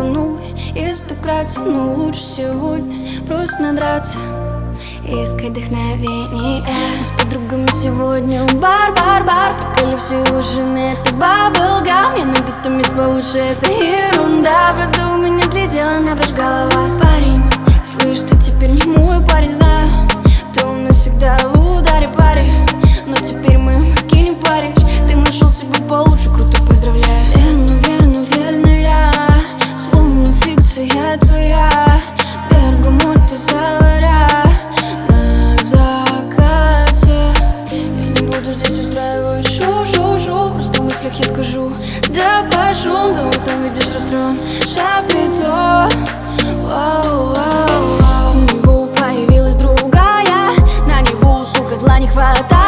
волну и 100 крат, но лучше сегодня просто надраться и искать вдохновение. С подругами сегодня в бар. Или все ужины это баблгам. Я найду там мест получше, это ерунда. Просто у меня слетела напрочь голова. Парень, слышь, ты теперь не мой парень, знаю. Ты у нас всегда в ударе, парень. Но теперь мои мозги не паришь. Ты нашел себе получше, круто, поздравляю. Верно, я словно фикция твоя. Бергамот и заваря на закате. Я не буду здесь устраивать шоу. Просто в мыслях я скажу: да пошел, да он сам видишь расстроен. Шапито, у него появилась другая. На него, сука, зла не хватает.